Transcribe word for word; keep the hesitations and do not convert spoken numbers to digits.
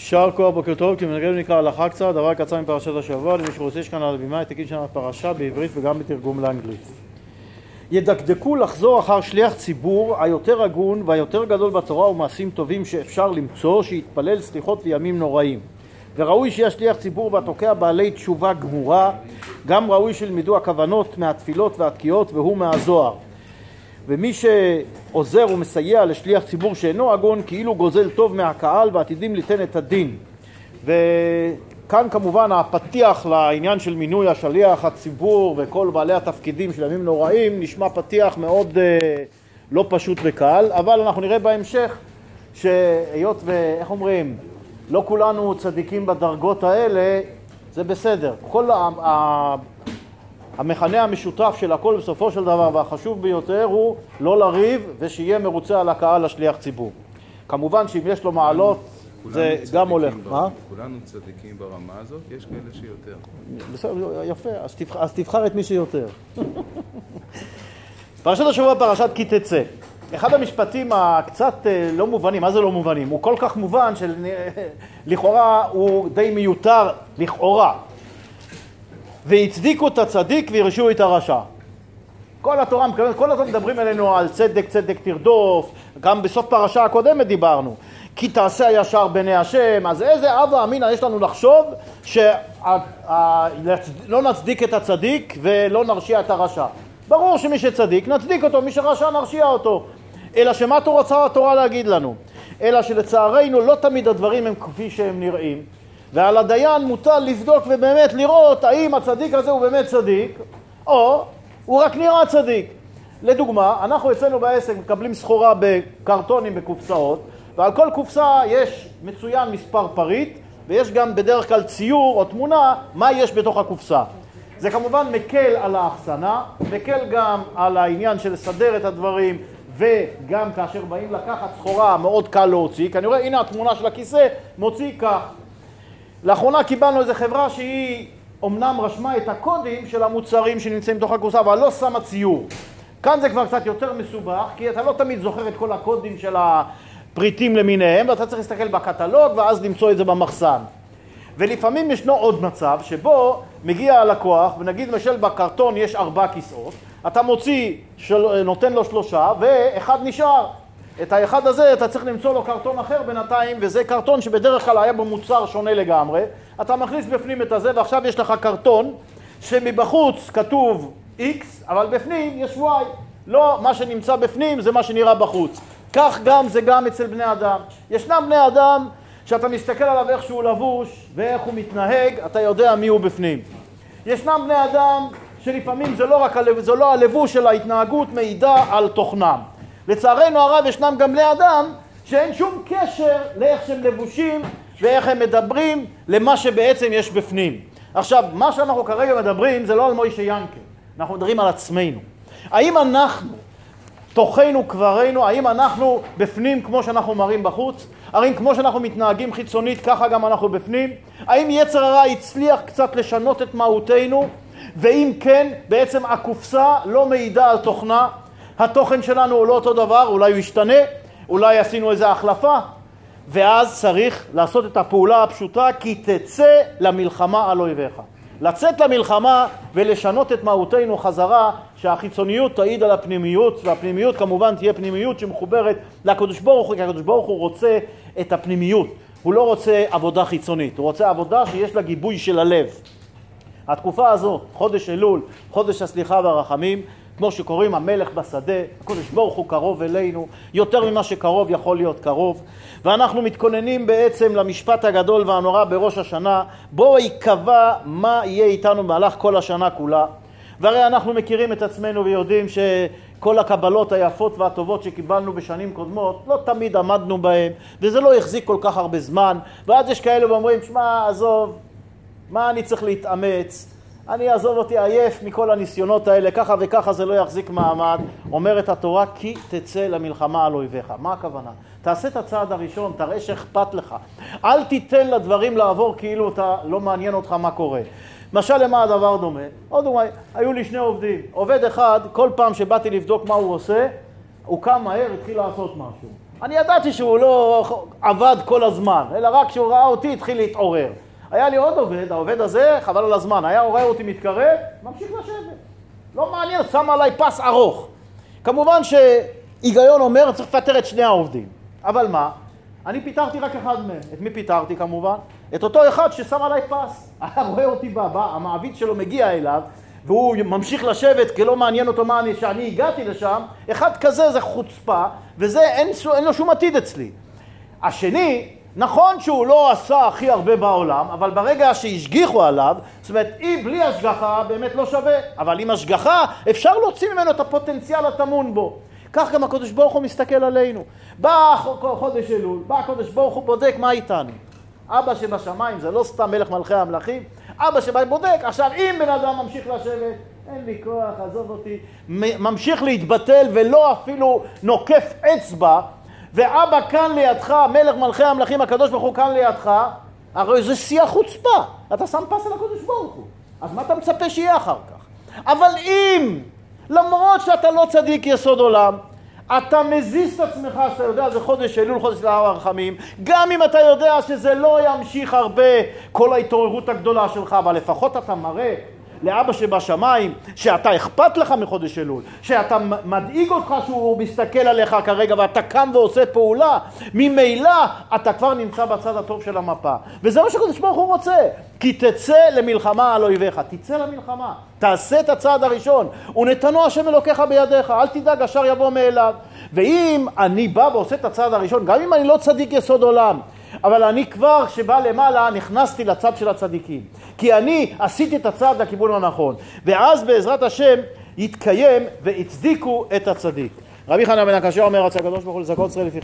יישר כוח, בוקר טוב, כי מנגד נקרא הלכה קצת, דבר קצר מפרשת השבוע, למי שרוצה שכאן על הבימה, תגיד שם הפרשה בעברית וגם בתרגום לאנגלית. ידקדקו לחזור אחר שליח ציבור היותר הגון והיותר גדול בתורה ומעשים טובים שאפשר למצוא, שיתפלל סליחות וימים נוראים. וראוי שיהיה שליח ציבור והתוקע בעלי תשובה גמורה, גם ראוי שילמדו הכוונות מהתפילות והתקיעות והוא מהזוהר. ומי שעוזר ומסייע לשליח ציבור שאינו הגון כאילו גוזל טוב מהקהל ועתידים ליתן את הדין. וכאן כמובן הפתיח לעניין של מינוי השליח הציבור וכל בעלי התפקידים של ימים נוראים נשמע פתיח מאוד אה, לא פשוט וקל, אבל אנחנו נראה בהמשך שהיות ואיך אומרים לא כולנו צדיקים בדרגות האלה, זה בסדר. כל ה... ה המכנה המשותף של הכל בסופו של דבר והחשוב ביותר הוא לא לריב ושיהיה מרוצה על הקהל השליח ציבור. כמובן שאם יש לו מעלות זה גם הולך. מה? כולנו צדיקים ברמה הזאת, יש כאלה שיותר. בסדר, יפה, אז תבחר, אז תבחר את מי שיותר. פרשת השבוע פרשת כי תצא. אחד המשפטים הקצת לא מובנים, מה זה לא מובנים? הוא כל כך מובן שלכאורה הוא די מיותר לכאורה. והצדיקו את הצדיק וירשו את הרשע. כל התורה, כל התורה מדברים אלינו על צדק, צדק תרדוף, גם בסוף פרשה הקודמת דיברנו. כי תעשה הישר בעיני השם, אז איזה אבה אמינה יש לנו לחשוב שלא נצדיק את הצדיק ולא נרשיע את הרשע. ברור שמי שצדיק נצדיק אותו, מי שרשע נרשיע אותו. אלא שמה רוצה התורה להגיד לנו? אלא שלצערנו לא תמיד הדברים הם כפי שהם נראים. ועל הדיין מוטל לבדוק ובאמת לראות האם הצדיק הזה הוא באמת צדיק או הוא רק נראה צדיק. לדוגמה, אנחנו אצלנו בעסק מקבלים סחורה בקרטונים בקופסאות, ועל כל קופסה יש מצוין מספר פריט ויש גם בדרך כלל ציור או תמונה מה יש בתוך הקופסה. זה כמובן מקל על האחסנה, מקל גם על העניין של לסדר את הדברים, וגם כאשר באים לקחת סחורה מאוד קל להוציא, כי אני רואה הנה התמונה של הכיסא מוציא כך. לאחרונה קיבלנו איזו חברה שהיא אומנם רשמה את הקודים של המוצרים שנמצאים בתוך הקופסה, אבל לא שמה ציור. כאן זה כבר קצת יותר מסובך, כי אתה לא תמיד זוכר את כל הקודים של הפריטים למיניהם, ואתה צריך להסתכל בקטלוג ואז למצוא את זה במחסן. ולפעמים ישנו עוד מצב שבו מגיע הלקוח, ונגיד משל בקרטון יש ארבע כיסאות, אתה מוציא, של... נותן לו שלושה, ואחד נשאר. את האחד הזה אתה צריך למצוא לו קרטון אחר בינתיים, וזה קרטון שבדרך כלל היה במוצר שונה לגמרי. אתה מכניס בפנים את הזה, ועכשיו יש לך קרטון שמבחוץ כתוב X, אבל בפנים יש Y. לא, מה שנמצא בפנים זה מה שנראה בחוץ. כך גם זה גם אצל בני אדם. ישנם בני אדם שאתה מסתכל עליו איך שהוא לבוש ואיך הוא מתנהג, אתה יודע מי הוא בפנים. ישנם בני אדם שלפעמים זה לא רק הלבוש, זה לא הלבוש של ההתנהגות מעידה על תוכנם. לצערנו הרב ישנם גם בני אדם שאין שום קשר לאיך שהם לבושים ואיך הם מדברים למה שבעצם יש בפנים. עכשיו, מה שאנחנו כרגע מדברים זה לא על מוישה ינקל, אנחנו מדברים על עצמנו. האם אנחנו, תוכנו קברנו, האם אנחנו בפנים כמו שאנחנו מראים בחוץ? האם כמו שאנחנו מתנהגים חיצונית ככה גם אנחנו בפנים? האם יצר הרע הצליח קצת לשנות את מהותנו? ואם כן, בעצם הקופסה לא מעידה על תוכנה, התוכן שלנו הוא לא אותו דבר, אולי הוא ישתנה, אולי עשינו איזו החלפה, ואז צריך לעשות את הפעולה הפשוטה, כי תצא למלחמה על אויביך. לצאת למלחמה ולשנות את מהותנו חזרה, שהחיצוניות תעיד על הפנימיות, והפנימיות כמובן תהיה פנימיות שמחוברת לקדוש ברוך הוא, כי הקדוש ברוך הוא רוצה את הפנימיות. הוא לא רוצה עבודה חיצונית, הוא רוצה עבודה שיש לה גיבוי של הלב. התקופה הזו, חודש אלול, חודש הסליחה והרחמים, כמו שקוראים המלך בשדה, הקדוש ברוך הוא קרוב אלינו, יותר ממה שקרוב יכול להיות קרוב, ואנחנו מתכוננים בעצם למשפט הגדול והנורא בראש השנה, בו יקבע מה יהיה איתנו במהלך כל השנה כולה. והרי אנחנו מכירים את עצמנו ויודעים שכל הקבלות היפות והטובות שקיבלנו בשנים קודמות, לא תמיד עמדנו בהם, וזה לא החזיק כל כך הרבה זמן, ואז יש כאלה ואומרים, שמע, עזוב, מה אני צריך להתאמץ? אני אעזוב אותי עייף מכל הניסיונות האלה, ככה וככה זה לא יחזיק מעמד. אומרת התורה, כי תצא למלחמה על אויביך. מה הכוונה? תעשה את הצעד הראשון, תראה שאכפת לך. אל תיתן לדברים לעבור כאילו אתה לא מעניין אותך מה קורה. משל למה הדבר דומה? עוד דומה, היו לי שני עובדים. עובד אחד, כל פעם שבאתי לבדוק מה הוא עושה, הוא קם מהר, התחיל לעשות משהו. אני ידעתי שהוא לא עבד כל הזמן, אלא רק כשהוא ראה אותי התחיל להתעורר. היה לי עוד עובד, העובד הזה חבל על הזמן, היה רואה אותי מתקרב, ממשיך לשבת. לא מעניין, שם עליי פס ארוך. כמובן שהיגיון אומר, צריך לפטר את שני העובדים. אבל מה? אני פיתרתי רק אחד מהם. את מי פיתרתי כמובן? את אותו אחד ששם עליי פס. היה רואה אותי בא, המעביד שלו מגיע אליו, והוא ממשיך לשבת כי לא מעניין אותו מה אני, שאני הגעתי לשם. אחד כזה זה חוצפה, וזה אין, אין לו שום עתיד אצלי. השני, נכון שהוא לא עשה הכי הרבה בעולם, אבל ברגע שהשגיחו עליו, זאת אומרת, אי בלי השגחה באמת לא שווה, אבל עם השגחה אפשר להוציא ממנו את הפוטנציאל הטמון בו. כך גם הקדוש ברוך הוא מסתכל עלינו. בא חודש אלול, בא הקדוש ברוך הוא בודק מה איתנו. אבא שבשמיים זה לא סתם מלך מלכי המלכים, אבא שבא בודק. עכשיו אם בן אדם ממשיך לשבת, אין לי כוח, עזוב אותי, ממשיך להתבטל ולא אפילו נוקף אצבע, ואבא כאן לידך, מלך מלכי המלכים, הקדוש ברוך הוא כאן לידך, הרי זה שיא החוצפה. אתה שם פס על הקדוש ברוך הוא. אז מה אתה מצפה שיהיה אחר כך? אבל אם, למרות שאתה לא צדיק יסוד עולם, אתה מזיז את עצמך, שאתה יודע, זה חודש אלול, חודש להר הרחמים, גם אם אתה יודע שזה לא ימשיך הרבה כל ההתעוררות הגדולה שלך, אבל לפחות אתה מראה לאבא שבשמיים, שאתה אכפת לך מחודש אלול, שאתה מדאיג אותך שהוא מסתכל עליך כרגע, ואתה קם ועושה פעולה, ממילא אתה כבר נמצא בצד הטוב של המפה. וזה מה שקדוש ברוך הוא רוצה, כי תצא למלחמה על אויביך, תצא למלחמה, תעשה את הצעד הראשון, ונתנו השם אלוקיך בידיך, אל תדאג, השאר יבוא מאליו. ואם אני בא ועושה את הצעד הראשון, גם אם אני לא צדיק יסוד עולם, אבל אני כבר כשבא למעלה נכנסתי לצד של הצדיקים, כי אני עשיתי את הצעד לכיוון הנכון, ואז בעזרת השם יתקיים והצדיקו את הצדיק. רבי חנן בן עקשיא אומר, רצה הקדוש ברוך הוא לזכות ישראל לפי